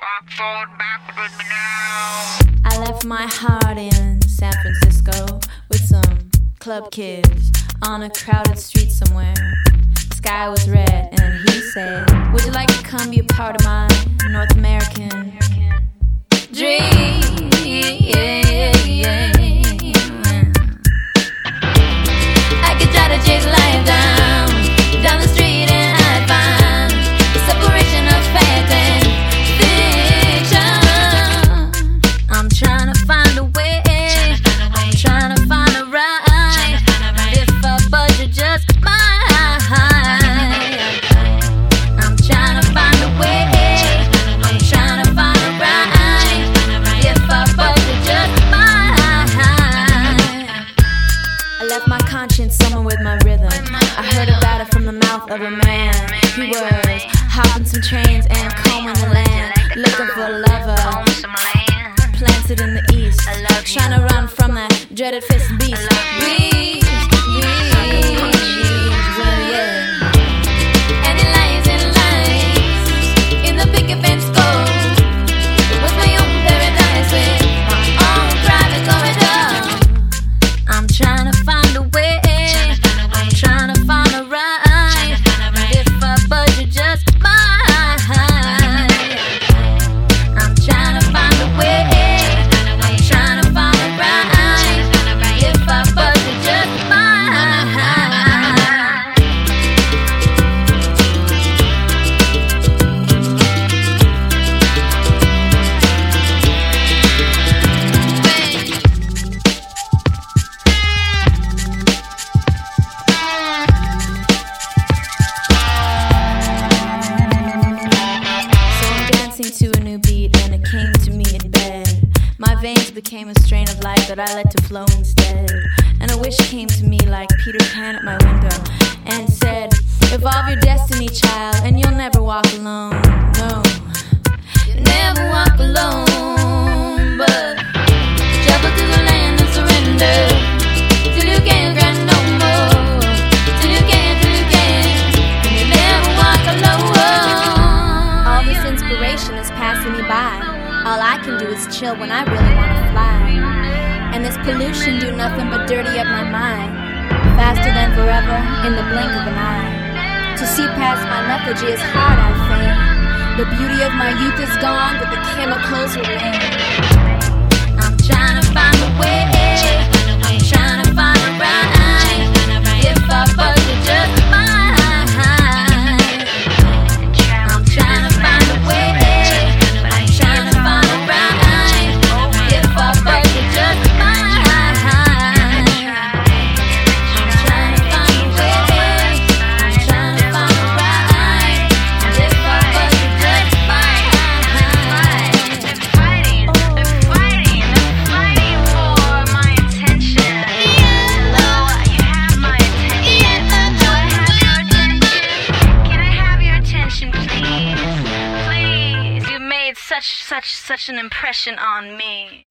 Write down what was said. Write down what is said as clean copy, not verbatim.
Walk forward, backward with me now. I left my heart in San Francisco with some club kids on a crowded street somewhere. Sky was red and he said, would you like to come be a part of my North American dream? I could try to chase life down the street and I'd find the separation of fact and fiction. I'm trying to find a way, I'm trying to find a ride. If a budget just mine, I'm trying to find a way, I'm trying to find a ride. If a budget just mine, I left my conscience somewhere with my rhythm. I heard about it from the mouth of a man. He was hopping some trains and combing the land, looking for a lover planted in the east, trying to run from that dreaded fist beast. Breeze, well, yeah. And it lies in the picket fence gold. It was my own paradise with my own private corridor. I'm trying to find a way, I'm trying to find a ride. If a budget just mine, I'm trying to find a way, I'm trying to find a ride. If a budget just mine. To a new beat and it came to me in bed. My veins became a strain of life that I let to flow instead. And a wish came to me like Peter Pan at my window and said, evolve your destiny, child, and you'll never walk alone. No, you'll never walk alone, but travel to the land of surrender till you can't cry no more. Till you can't, and you'll never walk alone. All this inspiration is passing me by. All I can do is chill when I really want to fly. And this pollution do nothing but dirty up my mind. Faster than forever, in the blink of an eye. To see past my lethargy is hard, I think. The beauty of my youth is gone, but the chemicals remain. I'm trying to find a way, I'm trying to find a ride. If I budget just mine, I'm trying to find a way, I'm trying to find a ride. If I budget just mine, I'm trying to find a way, I'm trying to find a ride. If I budget just mine. They're fighting for my attention. Hello, you have my attention. Do I have your attention? Can I have your attention, please? Please, you made such an impression on me.